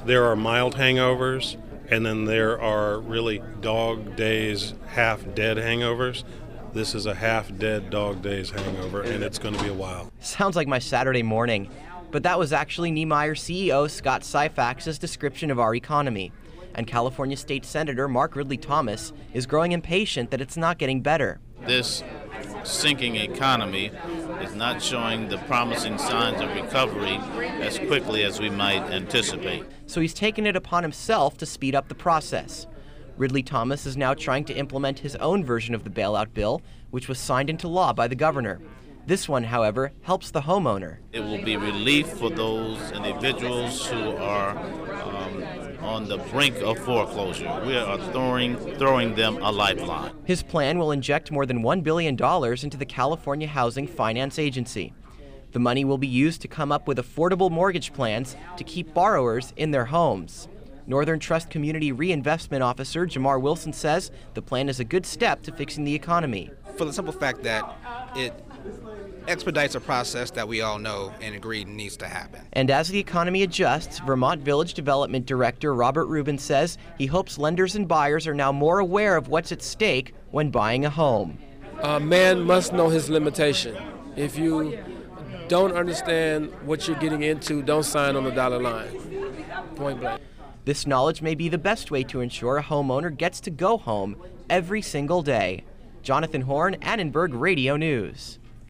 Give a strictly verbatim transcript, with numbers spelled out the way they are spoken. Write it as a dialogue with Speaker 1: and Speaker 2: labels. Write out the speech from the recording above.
Speaker 1: There are mild hangovers, and then there are really dog days, half-dead hangovers. This is a half-dead dog days hangover, and it's going to be a while.
Speaker 2: Sounds like my Saturday morning. But that was actually Niemeyer C E O Scott Syphax's description of our economy. And California State Senator Mark Ridley Thomas is growing impatient that it's not getting better.
Speaker 3: This sinking economy is not showing the promising signs of recovery as quickly as we might anticipate.
Speaker 2: So he's taken it upon himself to speed up the process. Ridley Thomas is now trying to implement his own version of the bailout bill, which was signed into law by the governor. This one, however, helps the homeowner.
Speaker 3: It will be relief for those individuals who are um, on the brink of foreclosure. We are throwing, throwing them a lifeline.
Speaker 2: His plan will inject more than one billion dollars into the California Housing Finance Agency. The money will be used to come up with affordable mortgage plans to keep borrowers in their homes. Northern Trust Community Reinvestment Officer Jamar Wilson says the plan is a good step to fixing the economy.
Speaker 4: For the simple fact that it expedites a process that we all know and agree needs to happen.
Speaker 2: And as the economy adjusts, Vermont Village Development Director Robert Rubin says he hopes lenders and buyers are now more aware of what's at stake when buying a home.
Speaker 5: A man must know his limitation. If you don't understand what you're getting into, don't sign on the dotted line. Point blank.
Speaker 2: This knowledge may be the best way to ensure a homeowner gets to go home every single day. Jonathan Horn, Annenberg Radio News.